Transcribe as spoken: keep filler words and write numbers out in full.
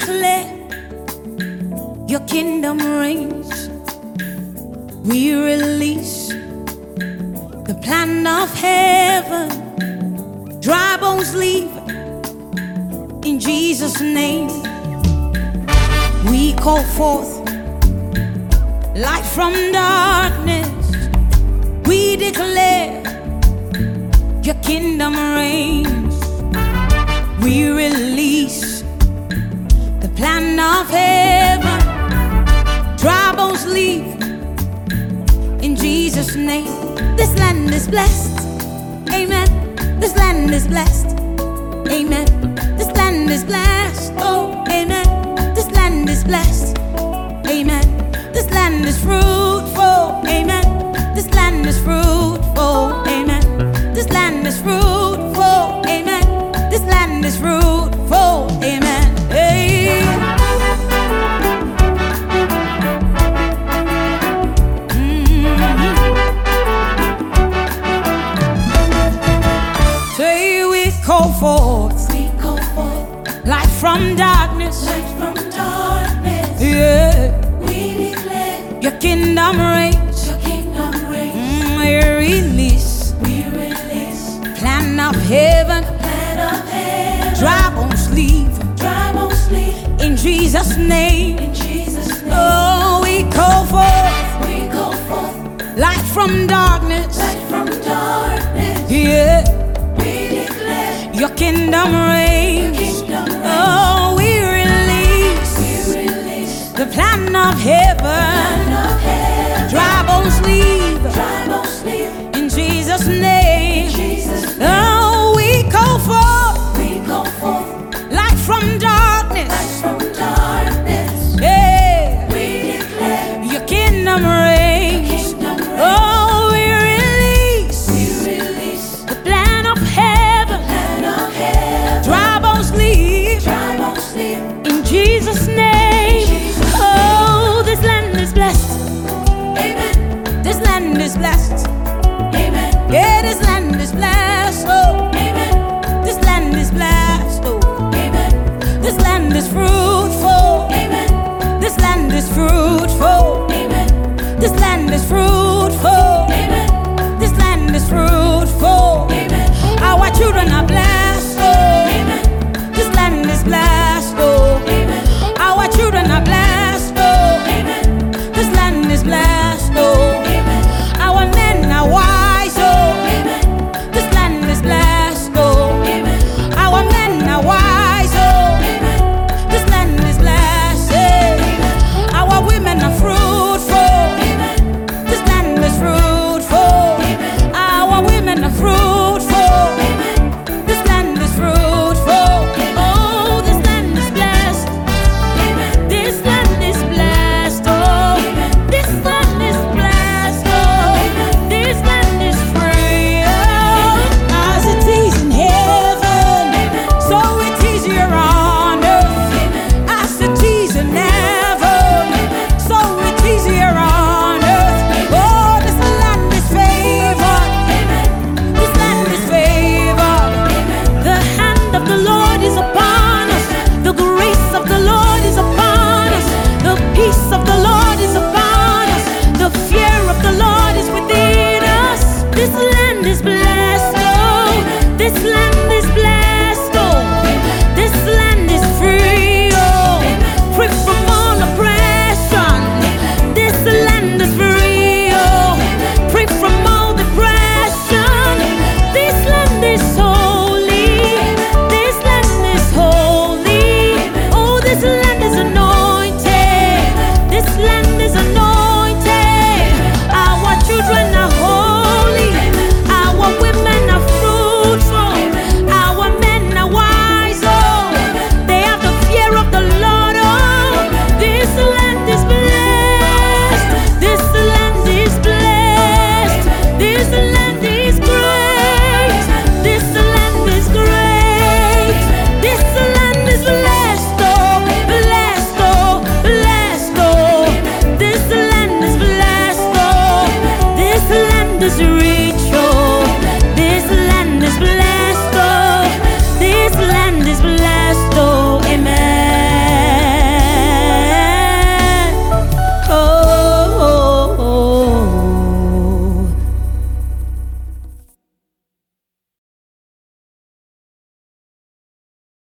declare your kingdom reigns. We release the plan of heaven. Dry bones leave in Jesus' name. We call forth light from darkness. We declare your kingdom reigns. We release the plan of heaven. Dry bones leave in Jesus' name. This land is blessed. Amen. This land is blessed. Amen. This land is blessed. Oh, amen. This land is blessed. Amen. This land is fruitful. Amen. This land is fruitful. Amen. This land is fruitful. Amen. This land is fruitful. Amen. Hey. Mm-hmm. Say we call forth, we call forth light from darkness. Light from darkness. Yeah. We declare your kingdom reigns. Your kingdom reigns. Mm, we release. We release plan of heaven. Plan of heaven. Dry bones leave. Dry bones leave. In Jesus' name. In Jesus' name. Oh, we call forth. We call forth light from darkness. Light from darkness. Yeah. We declare your kingdom reigns. Your kingdom reigns. Oh, we release. We release the plan of heaven. Plan of heaven. Dry bones leave. Dry bones leave. In Jesus' name. In Jesus' name. Oh, we call forth. We call forth light from darkness. Light from darkness. Yeah. We declare your kingdom reigns. Your kingdom reigns. Oh, we release. We release the plan of heaven. Plan of heaven. Dry bones leave. Dry bones leave. In Jesus' name. In Jesus' name. Oh, this land is blessed. Amen. This land is blessed. Amen. Yeah, this land is blessed. Oh, amen. This land is blessed. Oh, amen. This land is fruitful. Amen. This land is fruitful. Amen. This land is fruitful. Amen. This land is fruitful. Amen. Our children are blessed.